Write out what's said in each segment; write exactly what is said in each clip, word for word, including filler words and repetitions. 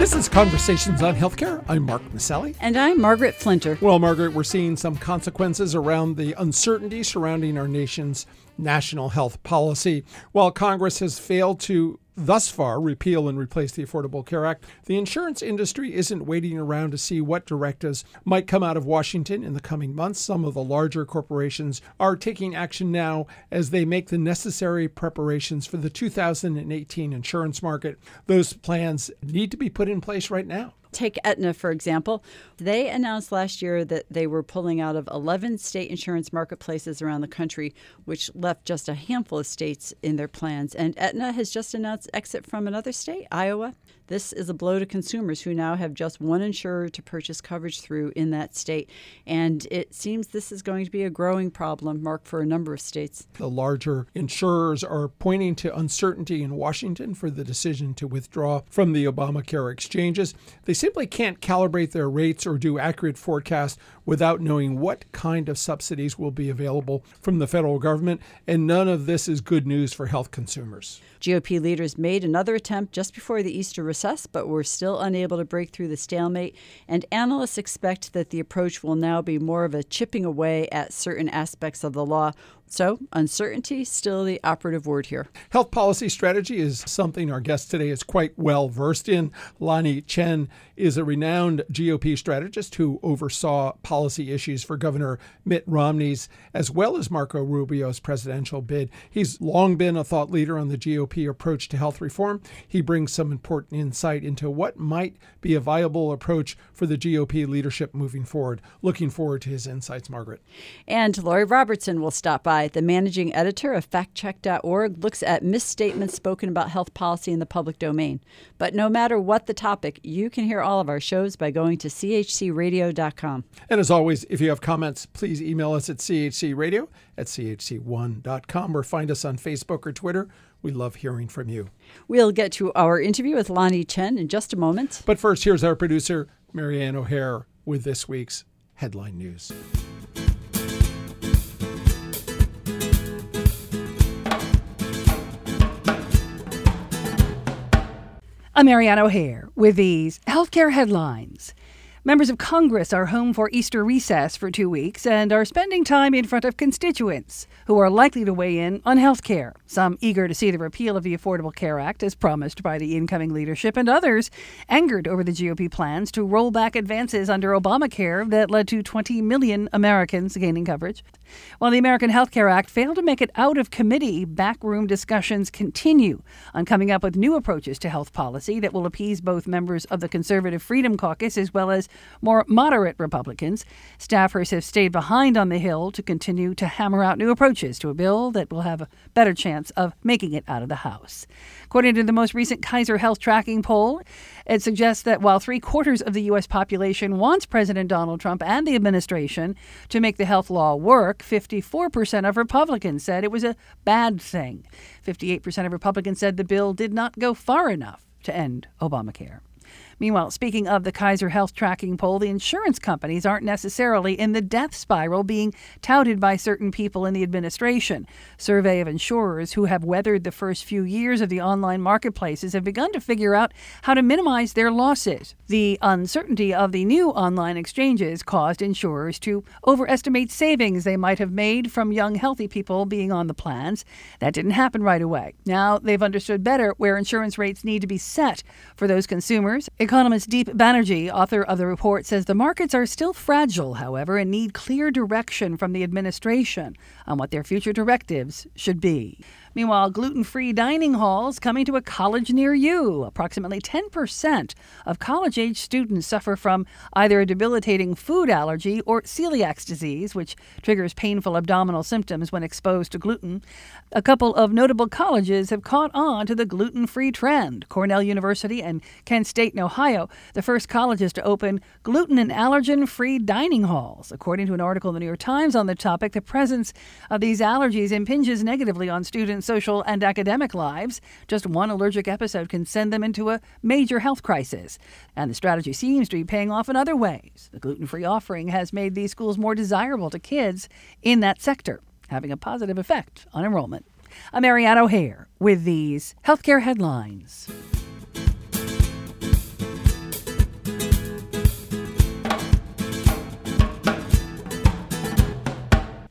This is Conversations on Healthcare. I'm Mark Maselli. And I'm Margaret Flinter. Well, Margaret, we're seeing some consequences around the uncertainty surrounding our nation's national health policy. While Congress has failed to thus far repeal and replace the Affordable Care Act, the insurance industry isn't waiting around to see what directives might come out of Washington in the coming months. Some of the larger corporations are taking action now as they make the necessary preparations for the two thousand eighteen insurance market. Those plans need to be put in place right now. Take Aetna, for example. They announced last year that they were pulling out of eleven state insurance marketplaces around the country, which left just a handful of states in their plans. And Aetna has just announced exit from another state, Iowa. This is a blow to consumers who now have just one insurer to purchase coverage through in that state. And it seems this is going to be a growing problem, Mark, for a number of states. The larger insurers are pointing to uncertainty in Washington for the decision to withdraw from the Obamacare exchanges. They simply can't calibrate their rates or do accurate forecasts without knowing what kind of subsidies will be available from the federal government. And none of this is good news for health consumers. G O P leaders made another attempt just before the Easter recess, but were still unable to break through the stalemate. And analysts expect that the approach will now be more of a chipping away at certain aspects of the law. So uncertainty still the operative word here. Health policy strategy is something our guest today is quite well versed in. Lanhee Chen is a renowned G O P strategist who oversaw policy issues for Governor Mitt Romney's as well as Marco Rubio's presidential bid. He's long been a thought leader on the G O P approach to health reform. He brings some important insight into what might be a viable approach for the G O P leadership moving forward. Looking forward to his insights, Margaret. And Lori Robertson will stop by. The managing editor of fact check dot org looks at misstatements spoken about health policy in the public domain. But no matter what the topic, you can hear all of our shows by going to c h c radio dot com. And as always, if you have comments, please email us at c h c radio at c h c one dot com or find us on Facebook or Twitter. We love hearing from you. We'll get to our interview with Lanhee Chen in just a moment. But first, here's our producer, Marianne O'Hare, with this week's headline news. I'm Marianne O'Hare with these healthcare headlines. Members of Congress are home for Easter recess for two weeks and are spending time in front of constituents who are likely to weigh in on health care. Some eager to see the repeal of the Affordable Care Act as promised by the incoming leadership, and others angered over the G O P plans to roll back advances under Obamacare that led to twenty million Americans gaining coverage. While the American Health Care Act failed to make it out of committee, backroom discussions continue on coming up with new approaches to health policy that will appease both members of the Conservative Freedom Caucus as well as more moderate Republicans. Staffers have stayed behind on the Hill to continue to hammer out new approaches to a bill that will have a better chance of making it out of the House. According to the most recent Kaiser Health Tracking poll, it suggests that while three quarters of the U S population wants President Donald Trump and the administration to make the health law work, fifty-four percent of Republicans said it was a bad thing. fifty-eight percent of Republicans said the bill did not go far enough to end Obamacare. Meanwhile, speaking of the Kaiser Health Tracking poll, the insurance companies aren't necessarily in the death spiral being touted by certain people in the administration. Survey of insurers who have weathered the first few years of the online marketplaces have begun to figure out how to minimize their losses. The uncertainty of the new online exchanges caused insurers to overestimate savings they might have made from young, healthy people being on the plans. That didn't happen right away. Now they've understood better where insurance rates need to be set for those consumers. Economist Deep Banerjee, author of the report, says the markets are still fragile, however, and need clear direction from the administration on what their future directives should be. Meanwhile, gluten-free dining halls coming to a college near you. Approximately ten percent of college-age students suffer from either a debilitating food allergy or celiac disease, which triggers painful abdominal symptoms when exposed to gluten. A couple of notable colleges have caught on to the gluten-free trend. Cornell University and Kent State in Ohio, the first colleges to open gluten and allergen-free dining halls. According to an article in the New York Times on the topic, the presence of these allergies impinges negatively on students' social and academic lives. Just one allergic episode can send them into a major health crisis. And the strategy seems to be paying off in other ways. The gluten-free offering has made these schools more desirable to kids in that sector, having a positive effect on enrollment. I'm Marianne O'Hare with these healthcare headlines.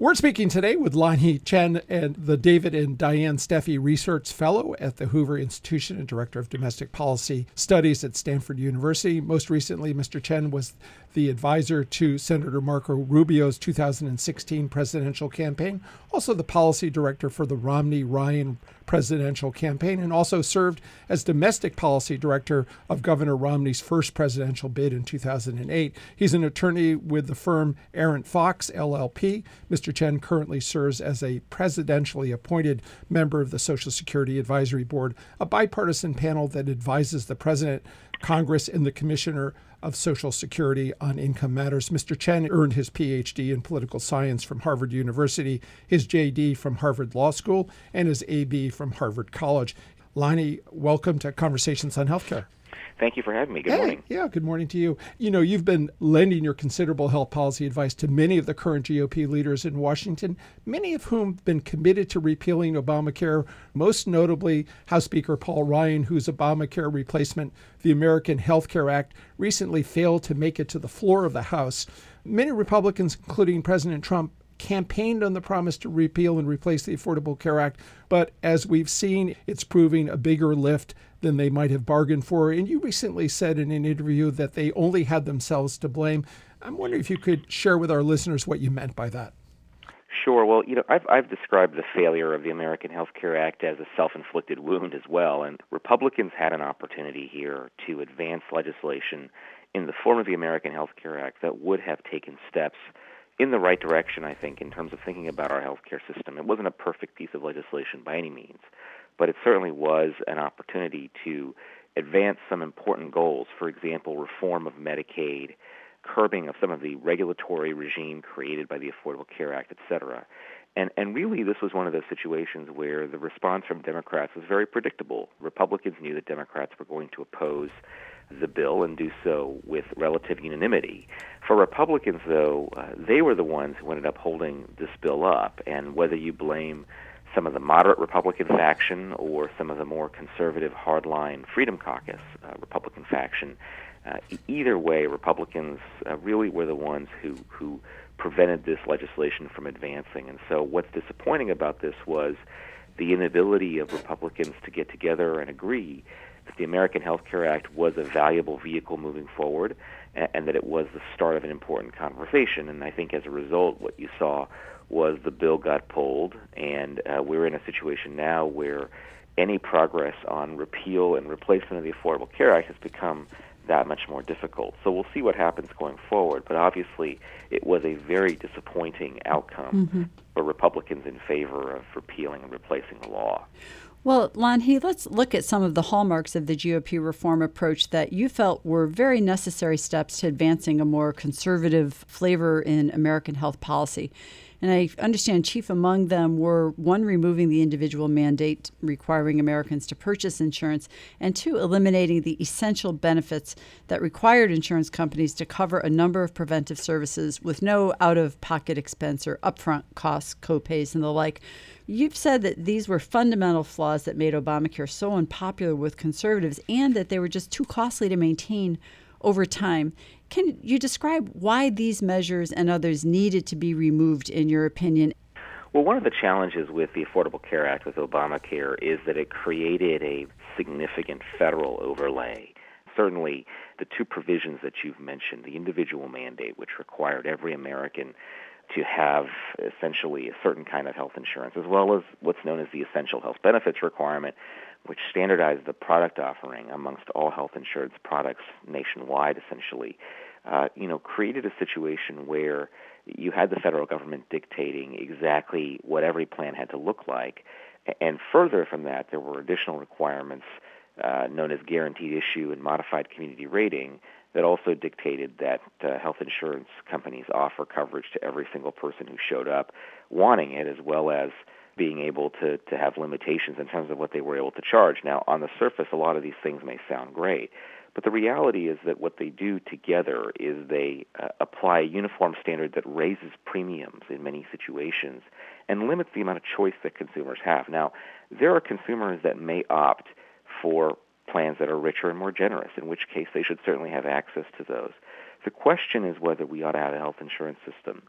We're speaking today with Lanhee Chen, and the David and Diane Steffi Research Fellow at the Hoover Institution and Director of Domestic Policy Studies at Stanford University. Most recently, Mister Chen was the advisor to Senator Marco Rubio's two thousand sixteen presidential campaign, also the policy director for the Romney-Ryan presidential campaign, and also served as domestic policy director of Governor Romney's first presidential bid in two thousand eight. He's an attorney with the firm Arent Fox, L L P. Mister Chen currently serves as a presidentially appointed member of the Social Security Advisory Board, a bipartisan panel that advises the president, Congress, and the Commissioner of Social Security on income matters. Mister Chen earned his P H D in political science from Harvard University, his J D from Harvard Law School, and his A B from Harvard College. Lanhee, welcome to Conversations on Healthcare. Thank you for having me. Good hey, morning. Yeah, good morning to you. You know, you've been lending your considerable health policy advice to many of the current G O P leaders in Washington, many of whom have been committed to repealing Obamacare, most notably House Speaker Paul Ryan, whose Obamacare replacement, the American Health Care Act, recently failed to make it to the floor of the House. Many Republicans, including President Trump, campaigned on the promise to repeal and replace the Affordable Care Act, but as we've seen, it's proving a bigger lift than they might have bargained for. And you recently said in an interview that they only had themselves to blame. I'm wondering if you could share with our listeners what you meant by that. Sure. Well, you know, I've, I've described the failure of the American Health Care Act as a self-inflicted wound as well, and Republicans had an opportunity here to advance legislation in the form of the American Health Care Act that would have taken steps in the right direction, I think, in terms of thinking about our healthcare system. It wasn't a perfect piece of legislation by any means, but it certainly was an opportunity to advance some important goals. For example, reform of Medicaid, curbing of some of the regulatory regime created by the Affordable Care Act, et cetera. And, and really, this was one of those situations where the response from Democrats was very predictable. Republicans knew that Democrats were going to oppose the bill and do so with relative unanimity. For Republicans, though, uh, they were the ones who ended up holding this bill up, and whether you blame some of the moderate Republican faction or some of the more conservative hardline Freedom Caucus uh, Republican faction, uh, either way, Republicans uh, really were the ones who, who prevented this legislation from advancing. And so what's disappointing about this was the inability of Republicans to get together and agree that the American Health Care Act was a valuable vehicle moving forward, and, and that it was the start of an important conversation. And I think as a result, what you saw was the bill got pulled, and uh, we're in a situation now where any progress on repeal and replacement of the Affordable Care Act has become that much more difficult. So we'll see what happens going forward, but obviously it was a very disappointing outcome mm-hmm. for Republicans in favor of repealing and replacing the law. Well, Lanhee, let's look at some of the hallmarks of the G O P reform approach that you felt were very necessary steps to advancing a more conservative flavor in American health policy. And I understand chief among them were, one, removing the individual mandate requiring Americans to purchase insurance, and two, eliminating the essential benefits that required insurance companies to cover a number of preventive services with no out-of-pocket expense or upfront costs, copays, and the like. You've said that these were fundamental flaws that made Obamacare so unpopular with conservatives and that they were just too costly to maintain over time. Can you describe why these measures and others needed to be removed, in your opinion? Well, one of the challenges with the Affordable Care Act, with Obamacare, is that it created a significant federal overlay. Certainly, the two provisions that you've mentioned, the individual mandate, which required every American to have essentially a certain kind of health insurance, as well as what's known as the essential health benefits requirement, which standardized the product offering amongst all health insurance products nationwide, essentially, uh, you know, created a situation where you had the federal government dictating exactly what every plan had to look like. And further from that, there were additional requirements uh, known as guaranteed issue and modified community rating that also dictated that uh, health insurance companies offer coverage to every single person who showed up wanting it, as well as being able to, to have limitations in terms of what they were able to charge. Now, on the surface, a lot of these things may sound great, but the reality is that what they do together is they uh, apply a uniform standard that raises premiums in many situations and limits the amount of choice that consumers have. Now, there are consumers that may opt for plans that are richer and more generous, in which case they should certainly have access to those. The question is whether we ought to have a health insurance system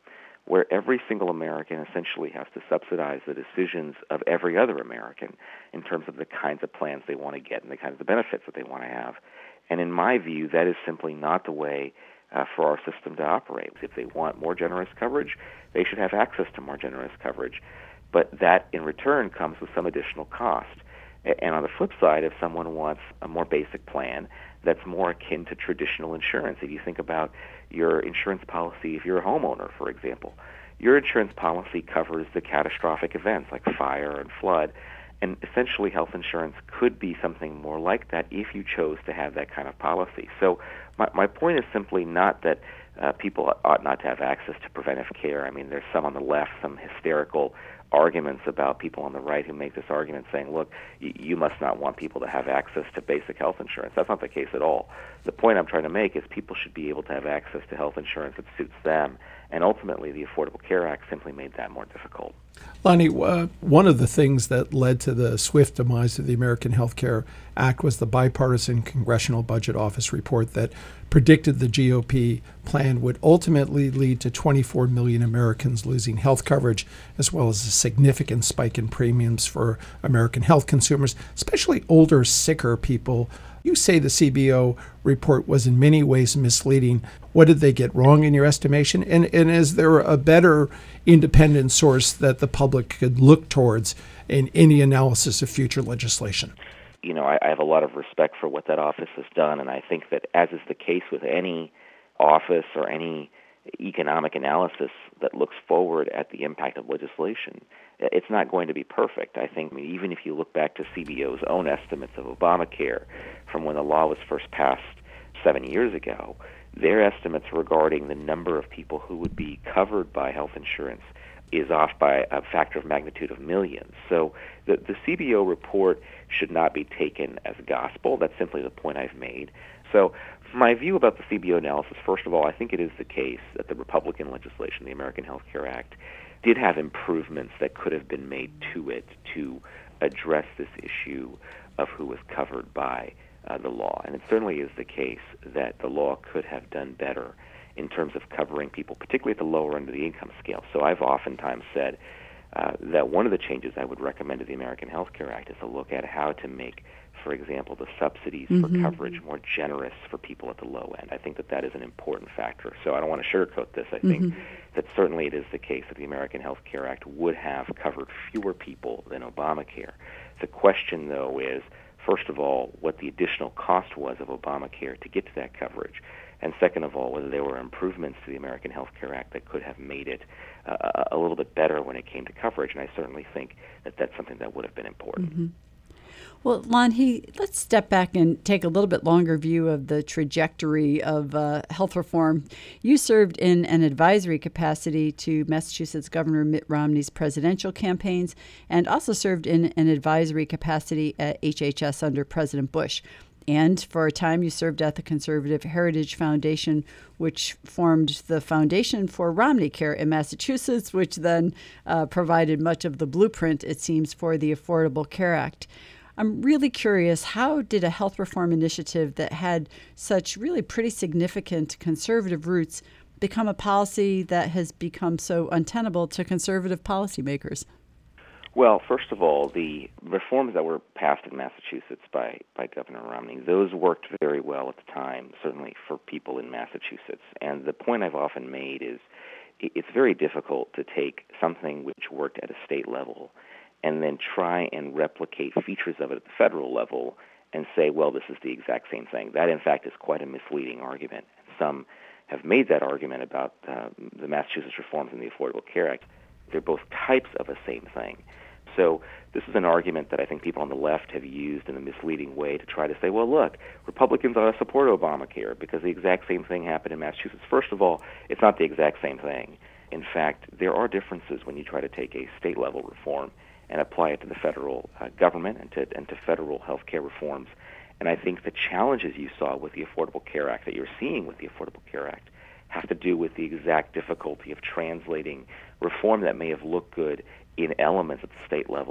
where every single American essentially has to subsidize the decisions of every other American in terms of the kinds of plans they want to get and the kinds of benefits that they want to have. And in my view, that is simply not the way uh, for our system to operate. If they want more generous coverage, they should have access to more generous coverage. But that, in return, comes with some additional cost. And on the flip side, if someone wants a more basic plan that's more akin to traditional insurance, if you think about your insurance policy, if you're a homeowner, for example, your insurance policy covers the catastrophic events like fire and flood, and essentially health insurance could be something more like that if you chose to have that kind of policy. So my, my point is simply not that uh, people ought not to have access to preventive care. I mean, there's some on the left, some hysterical arguments about people on the right who make this argument saying, look, y- you must not want people to have access to basic health insurance. That's not the case at all. The point I'm trying to make is people should be able to have access to health insurance that suits them, and ultimately the Affordable Care Act simply made that more difficult. Lonnie, uh, one of the things that led to the swift demise of the American Health Care Act was the bipartisan Congressional Budget Office report that predicted the G O P plan would ultimately lead to twenty-four million Americans losing health coverage, as well as a significant spike in premiums for American health consumers, especially older, sicker people. You say the C B O report was in many ways misleading. What did they get wrong in your estimation? And, and is there a better independent source that the public could look towards in any analysis of future legislation? You know, I, I have a lot of respect for what that office has done, and I think that, as is the case with any office or any economic analysis that looks forward at the impact of legislation, it's not going to be perfect. I think I mean, even if you look back to C B O's own estimates of Obamacare from when the law was first passed seven years ago, their estimates regarding the number of people who would be covered by health insurance is off by a factor of magnitude of millions. So the, the C B O report should not be taken as gospel. That's simply the point I've made. So my view about the C B O analysis, first of all, I think it is the case that the Republican legislation, the American Health Care Act, did have improvements that could have been made to it to address this issue of who was covered by uh, the law. And it certainly is the case that the law could have done better in terms of covering people, particularly at the lower end of the income scale. So I've oftentimes said uh, that one of the changes I would recommend to the American Health Care Act is to look at how to make, for example, the subsidies mm-hmm. for coverage more generous for people at the low end. I think that that is an important factor. So I don't want to sugarcoat this. I think mm-hmm. that certainly it is the case that the American Health Care Act would have covered fewer people than Obamacare. The question, though, is, first of all, what the additional cost was of Obamacare to get to that coverage. And second of all, whether there were improvements to the American Health Care Act that could have made it uh, a little bit better when it came to coverage. And I certainly think that that's something that would have been important. Mm-hmm. Well, Lonnie, let's step back and take a little bit longer view of the trajectory of uh, health reform. You served in an advisory capacity to Massachusetts Governor Mitt Romney's presidential campaigns and also served in an advisory capacity at H H S under President Bush. And for a time, you served at the Conservative Heritage Foundation, which formed the foundation for Romney Care in Massachusetts, which then uh, provided much of the blueprint, it seems, for the Affordable Care Act. I'm really curious, how did a health reform initiative that had such really pretty significant conservative roots become a policy that has become so untenable to conservative policymakers? Well, first of all, the reforms that were passed in Massachusetts by, by Governor Romney, those worked very well at the time, certainly for people in Massachusetts. And the point I've often made is it's very difficult to take something which worked at a state level and then try and replicate features of it at the federal level and say, well, this is the exact same thing. That, in fact, is quite a misleading argument. Some have made that argument about uh, the Massachusetts reforms in the Affordable Care Act. They're both types of a same thing. So this is an argument that I think people on the left have used in a misleading way to try to say, well, look, Republicans ought to support Obamacare because the exact same thing happened in Massachusetts. First of all, it's not the exact same thing. In fact, there are differences when you try to take a state-level reform and apply it to the federal uh, government and to, and to federal health care reforms. And I think the challenges you saw with the Affordable Care Act, that you're seeing with the Affordable Care Act, have to do with the exact difficulty of translating reform that may have looked good in elements at the state level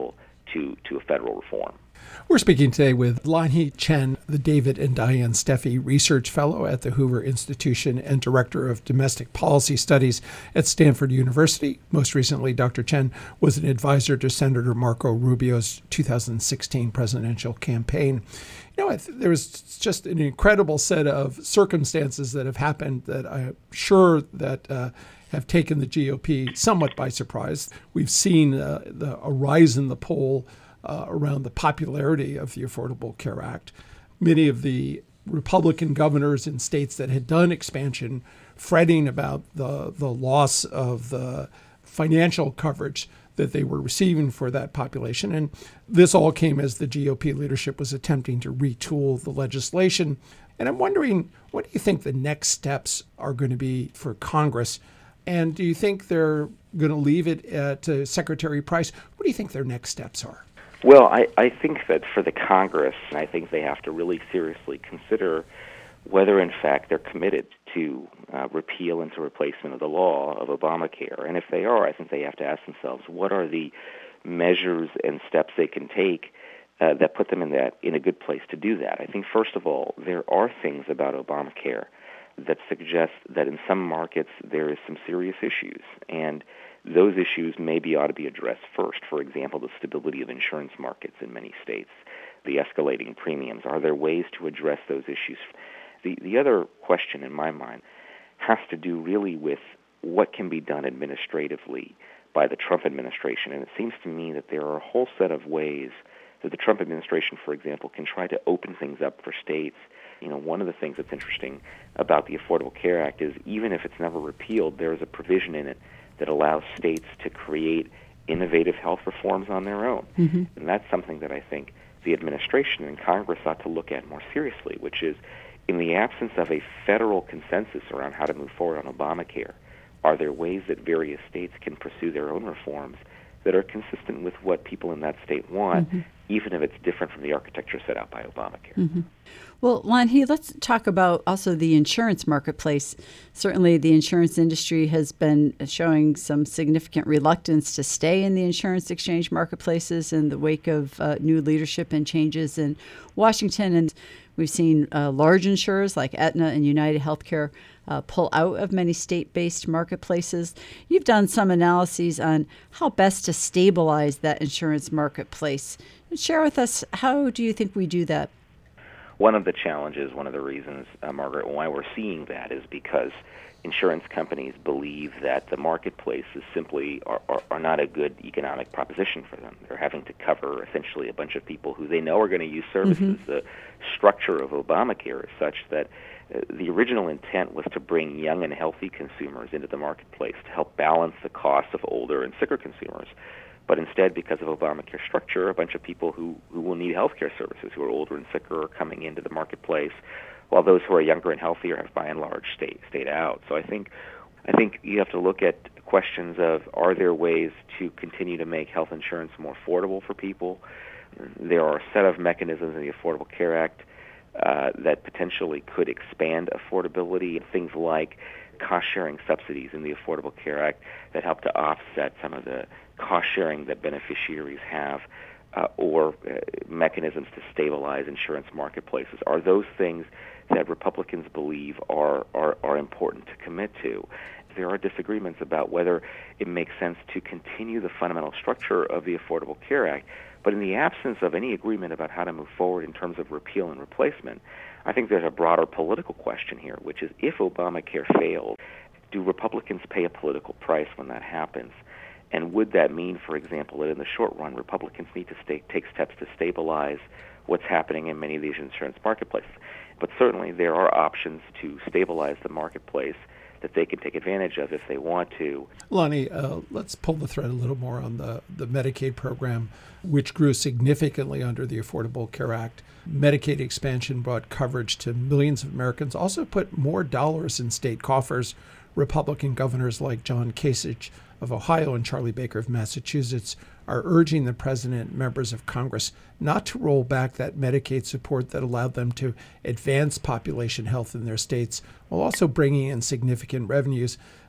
to, to a federal reform. We're speaking today with Lanhee Chen, the David and Diane Steffy Research Fellow at the Hoover Institution and Director of Domestic Policy Studies at Stanford University. Most recently, Doctor Chen was an advisor to Senator Marco Rubio's two thousand sixteen presidential campaign. You know, I th- there was just an incredible set of circumstances that have happened that I'm sure that uh, have taken the G O P somewhat by surprise. We've seen uh, the, a rise in the poll Uh, around the popularity of the Affordable Care Act. Many of the Republican governors in states that had done expansion fretting about the, the loss of the financial coverage that they were receiving for that population. And this all came as the G O P leadership was attempting to retool the legislation. And I'm wondering, what do you think the next steps are going to be for Congress? And do you think they're going to leave it uh, to Secretary Price? What do you think their next steps are? Well, I, I think that for the Congress, I think they have to really seriously consider whether, in fact, they're committed to uh, repeal and to replacement of the law of Obamacare. And if they are, I think they have to ask themselves, what are the measures and steps they can take uh, that put them in that in a good place to do that? I think, first of all, there are things about Obamacare that suggest that in some markets there is some serious issues, and those issues maybe ought to be addressed first. For example, the stability of insurance markets in many states, the escalating premiums. Are there ways to address those issues? The, the other question in my mind has to do really with what can be done administratively by the Trump administration. And it seems to me that there are a whole set of ways that the Trump administration, for example, can try to open things up for states. You know, one of the things that's interesting about the Affordable Care Act is even if it's never repealed, there is a provision in it that allows states to create innovative health reforms on their own. Mm-hmm. And that's something that I think the administration and Congress ought to look at more seriously, which is in the absence of a federal consensus around how to move forward on Obamacare, are there ways that various states can pursue their own reforms that are consistent with what people in that state want, mm-hmm. even if it's different from the architecture set out by Obamacare? Mm-hmm. Well, Lanhee, let's talk about also the insurance marketplace. Certainly the insurance industry has been showing some significant reluctance to stay in the insurance exchange marketplaces in the wake of uh, new leadership and changes in Washington. And we've seen uh, large insurers like Aetna and United Healthcare uh, pull out of many state-based marketplaces. You've done some analyses on how best to stabilize that insurance marketplace. Share with us, how do you think we do that? One of the challenges, one of the reasons, uh, Margaret, why we're seeing that is because insurance companies believe that the marketplaces simply are, are, are not a good economic proposition for them. They're having to cover essentially a bunch of people who they know are going to use services. Mm-hmm. The structure of Obamacare is such that uh, the original intent was to bring young and healthy consumers into the marketplace to help balance the costs of older and sicker consumers. But instead, because of Obamacare structure, a bunch of people who, who will need health care services, who are older and sicker, are coming into the marketplace, while those who are younger and healthier have, by and large, stayed, stayed out. So I think I think you have to look at questions of, are there ways to continue to make health insurance more affordable for people? There are a set of mechanisms in the Affordable Care Act uh, that potentially could expand affordability, things like cost-sharing subsidies in the Affordable Care Act that help to offset some of the cost-sharing that beneficiaries have, uh, or uh, mechanisms to stabilize insurance marketplaces. Are those things that Republicans believe are, are, are important to commit to? There are disagreements about whether it makes sense to continue the fundamental structure of the Affordable Care Act, but in the absence of any agreement about how to move forward in terms of repeal and replacement, I think there's a broader political question here, which is if Obamacare fails, do Republicans pay a political price when that happens? And would that mean, for example, that in the short run, Republicans need to stay, take steps to stabilize what's happening in many of these insurance marketplaces? But certainly there are options to stabilize the marketplace that they can take advantage of if they want to. Lanhee, uh, let's pull the thread a little more on the, the Medicaid program, which grew significantly under the Affordable Care Act. Medicaid expansion brought coverage to millions of Americans, also put more dollars in state coffers. Republican governors like John Kasich of Ohio and Charlie Baker of Massachusetts are urging the president and members of Congress not to roll back that Medicaid support that allowed them to advance population health in their states, while also bringing in significant revenues.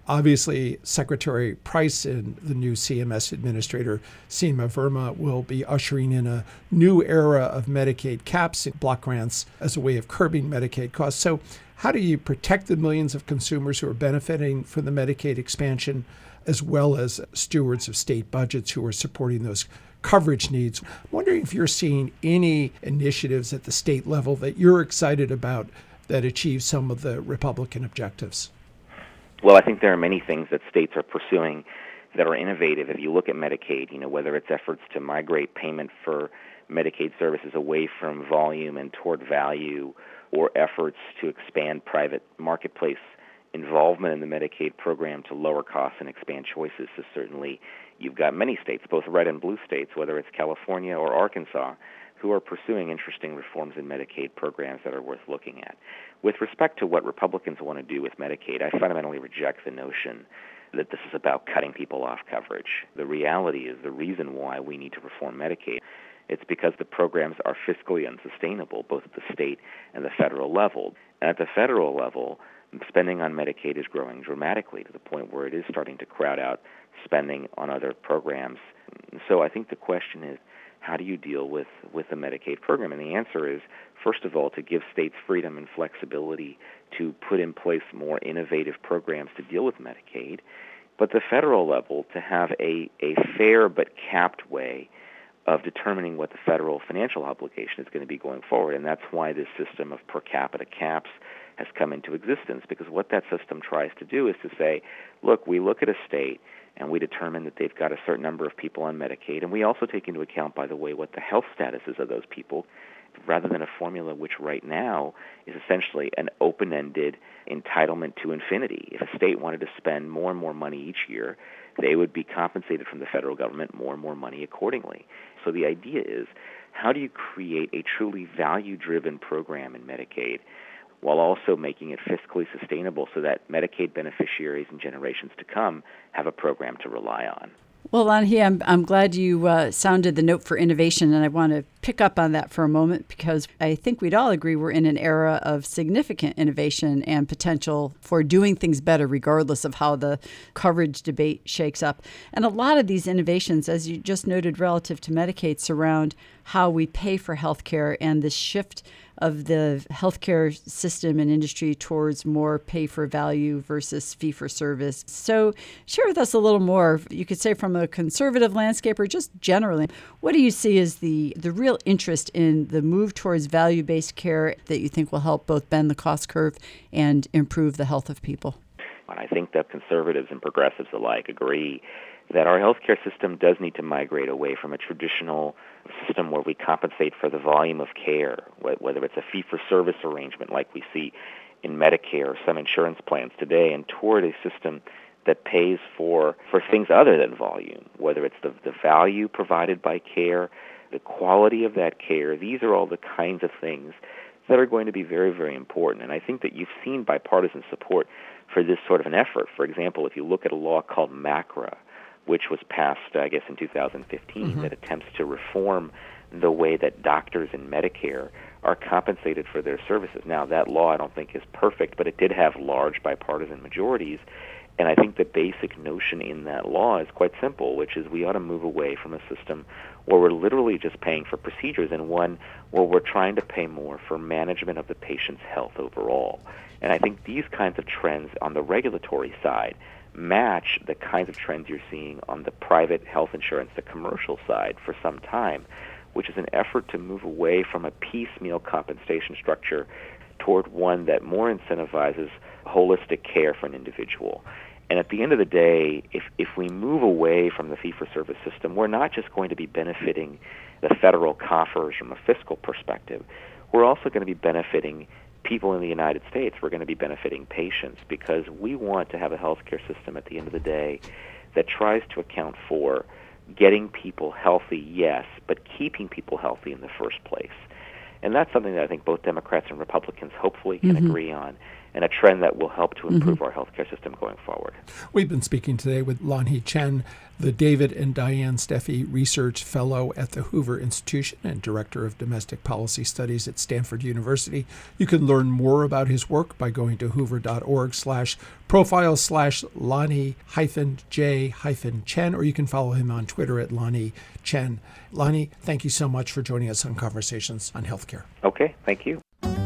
Obviously, Secretary Price and the new C M S Administrator, Seema Verma, will be ushering in a new era of Medicaid caps and block grants as a way of curbing Medicaid costs. So how do you protect the millions of consumers who are benefiting from the Medicaid expansion, as well as stewards of state budgets who are supporting those coverage needs? I'm wondering if you're seeing any initiatives at the state level that you're excited about that achieve some of the Republican objectives. Well, I think there are many things that states are pursuing that are innovative. If you look at Medicaid, you know, whether it's efforts to migrate payment for Medicaid services away from volume and toward value, or efforts to expand private marketplace involvement in the Medicaid program to lower costs and expand choices. So certainly you've got many states, both red and blue states, whether it's California or Arkansas, who are pursuing interesting reforms in Medicaid programs that are worth looking at. With respect to what Republicans want to do with Medicaid, I fundamentally reject the notion that this is about cutting people off coverage. The reality is the reason why we need to reform Medicaid, it's because the programs are fiscally unsustainable, both at the state and the federal level. And at the federal level, spending on Medicaid is growing dramatically to the point where it is starting to crowd out spending on other programs. So I think the question is, how do you deal with, with the Medicaid program? And the answer is, first of all, to give states freedom and flexibility to put in place more innovative programs to deal with Medicaid, but the federal level to have a, a fair but capped way of determining what the federal financial obligation is going to be going forward. And that's why this system of per capita caps has come into existence, because what that system tries to do is to say, look, we look at a state and we determine that they've got a certain number of people on Medicaid, and we also take into account, by the way, what the health status is of those people, rather than a formula which right now is essentially an open-ended entitlement to infinity. If a state wanted to spend more and more money each year, they would be compensated from the federal government more and more money accordingly. So the idea is, how do you create a truly value-driven program in Medicaid while also making it fiscally sustainable so that Medicaid beneficiaries and generations to come have a program to rely on? Well, Lanhee, I'm, I'm glad you uh, sounded the note for innovation, and I want to pick up on that for a moment, because I think we'd all agree we're in an era of significant innovation and potential for doing things better, regardless of how the coverage debate shakes up. And a lot of these innovations, as you just noted, relative to Medicaid, surround how we pay for health care and the shift of the healthcare system and industry towards more pay for value versus fee for service. So share with us a little more, you could say from a conservative landscape or just generally, what do you see as the, the real interest in the move towards value-based care that you think will help both bend the cost curve and improve the health of people? And I think that conservatives and progressives alike agree that our healthcare system does need to migrate away from a traditional system where we compensate for the volume of care, whether it's a fee-for-service arrangement like we see in Medicare or some insurance plans today, and toward a system that pays for, for things other than volume, whether it's the, the value provided by care, the quality of that care. These are all the kinds of things that are going to be very, very important. And I think that you've seen bipartisan support for this sort of an effort. For example, if you look at a law called MACRA, which was passed, I guess, in two thousand fifteen, mm-hmm. that attempts to reform the way that doctors in Medicare are compensated for their services. Now, that law I don't think is perfect, but it did have large bipartisan majorities, and I think the basic notion in that law is quite simple, which is we ought to move away from a system where we're literally just paying for procedures and one where we're trying to pay more for management of the patient's health overall. And I think these kinds of trends on the regulatory side match the kinds of trends you're seeing on the private health insurance, the commercial side, for some time, which is an effort to move away from a piecemeal compensation structure toward one that more incentivizes holistic care for an individual. And at the end of the day, if, if we move away from the fee-for-service system, we're not just going to be benefiting the federal coffers from a fiscal perspective. We're also going to be benefiting people in the United States. We're going to be benefiting patients, because we want to have a healthcare system at the end of the day that tries to account for getting people healthy, yes, but keeping people healthy in the first place. And that's something that I think both Democrats and Republicans hopefully can mm-hmm. agree on. and a trend that will help to improve mm-hmm. our healthcare system going forward. We've been speaking today with Lanhee Chen, the David and Diane Steffy Research Fellow at the Hoover Institution and Director of Domestic Policy Studies at Stanford University. You can learn more about his work by going to hoover.org slash profile slash Lanhee hyphen J hyphen Chen, or you can follow him on Twitter at Lanhee Chen. Lanhee, thank you so much for joining us on Conversations on Healthcare. Okay, thank you.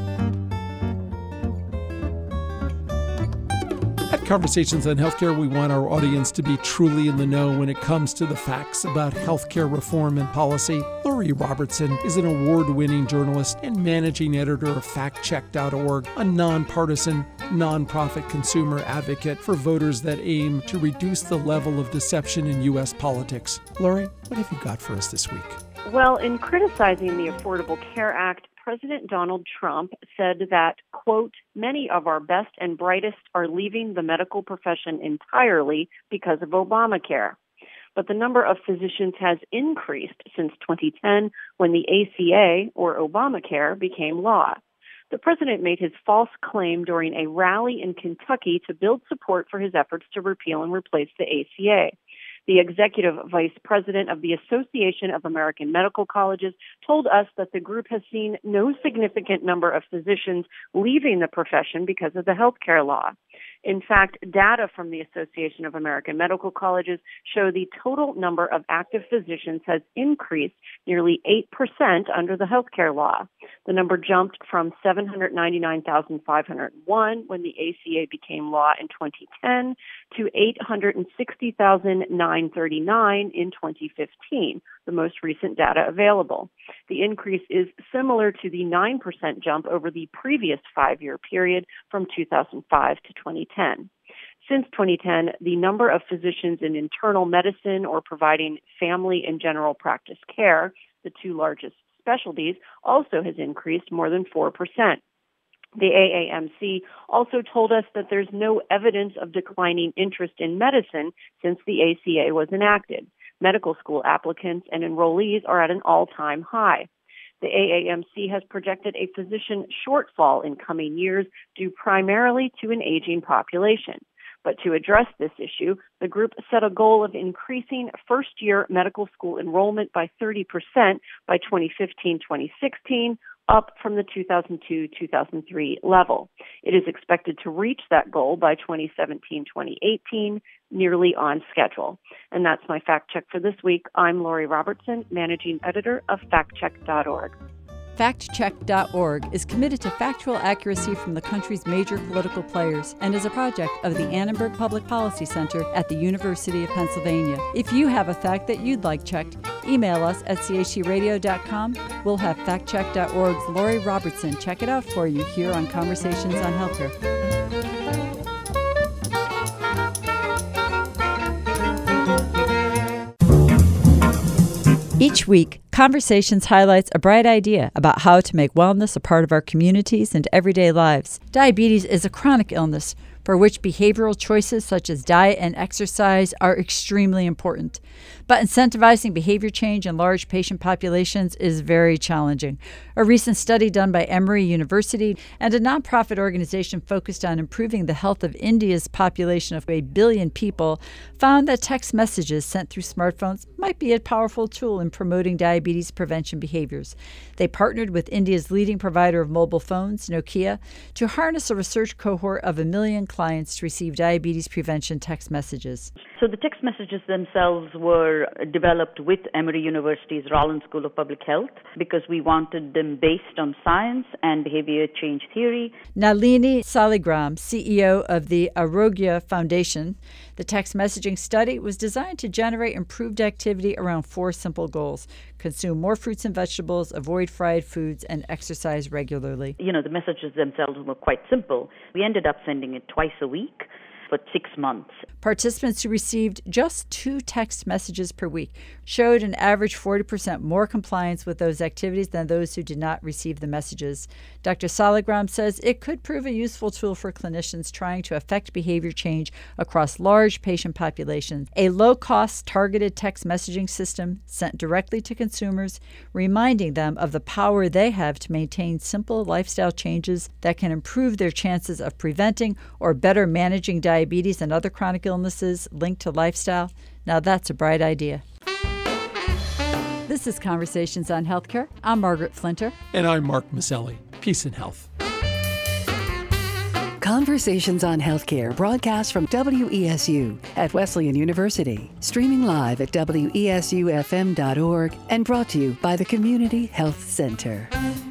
At Conversations on Healthcare, we want our audience to be truly in the know when it comes to the facts about healthcare reform and policy. Lori Robertson is an award-winning journalist and managing editor of fact check dot org, a nonpartisan, nonprofit consumer advocate for voters that aim to reduce the level of deception in U S politics. Lori, what have you got for us this week? Well, in criticizing the Affordable Care Act, President Donald Trump said that, quote, many of our best and brightest are leaving the medical profession entirely because of Obamacare. But the number of physicians has increased since twenty ten, when the A C A, or Obamacare, became law. The president made his false claim during a rally in Kentucky to build support for his efforts to repeal and replace the A C A. The executive vice president of the Association of American Medical Colleges told us that the group has seen no significant number of physicians leaving the profession because of the health care law. In fact, data from the Association of American Medical Colleges show the total number of active physicians has increased nearly eight percent under the health care law. The number jumped from seven hundred ninety-nine thousand five hundred one when the A C A became law in twenty ten to eight hundred sixty thousand nine hundred thirty-nine in twenty fifteen, the most recent data available. The increase is similar to the nine percent jump over the previous five-year period from two thousand five to twenty ten. Since twenty ten, the number of physicians in internal medicine or providing family and general practice care, the two largest specialties, also has increased more than four percent. The A A M C also told us that there's no evidence of declining interest in medicine since the A C A was enacted. Medical school applicants and enrollees are at an all-time high. The A A M C has projected a physician shortfall in coming years due primarily to an aging population. But to address this issue, the group set a goal of increasing first-year medical school enrollment by thirty percent by twenty fifteen to twenty sixteen, up from the two thousand two to two thousand three level. It is expected to reach that goal by twenty seventeen to twenty eighteen, nearly on schedule. And that's my fact check for this week. I'm Lori Robertson, managing editor of fact check dot org. fact check dot org is committed to factual accuracy from the country's major political players and is a project of the Annenberg Public Policy Center at the University of Pennsylvania. If you have a fact that you'd like checked, email us at c h t radio dot com. We'll have fact check dot org's Lori Robertson check it out for you here on Conversations on Healthcare. Each week, Conversations highlights a bright idea about how to make wellness a part of our communities and everyday lives. Diabetes is a chronic illness for which behavioral choices such as diet and exercise are extremely important. But incentivizing behavior change in large patient populations is very challenging. A recent study done by Emory University and a nonprofit organization focused on improving the health of India's population of a billion people found that text messages sent through smartphones might be a powerful tool in promoting diabetes prevention behaviors. They partnered with India's leading provider of mobile phones, Nokia, to harness a research cohort of a million clients to receive diabetes prevention text messages. So the text messages themselves were developed with Emory University's Rollins School of Public Health because we wanted them based on science and behavior change theory. Nalini Saligram, C E O of the Arogya Foundation, the text messaging study was designed to generate improved activity around four simple goals: consume more fruits and vegetables, avoid fried foods, and exercise regularly. You know, the messages themselves were quite simple. We ended up sending it twice a week. for six months. Participants who received just two text messages per week showed an average forty percent more compliance with those activities than those who did not receive the messages. Doctor Salagram says it could prove a useful tool for clinicians trying to affect behavior change across large patient populations. A low-cost, targeted text messaging system sent directly to consumers, reminding them of the power they have to maintain simple lifestyle changes that can improve their chances of preventing or better managing diabetes and other chronic illnesses linked to lifestyle. Now that's a bright idea. This is Conversations on Healthcare. I'm Margaret Flinter. And I'm Mark Maselli. Peace and health. Conversations on Healthcare broadcast from W E S U at Wesleyan University, streaming live at W E S U F M dot org and brought to you by the Community Health Center.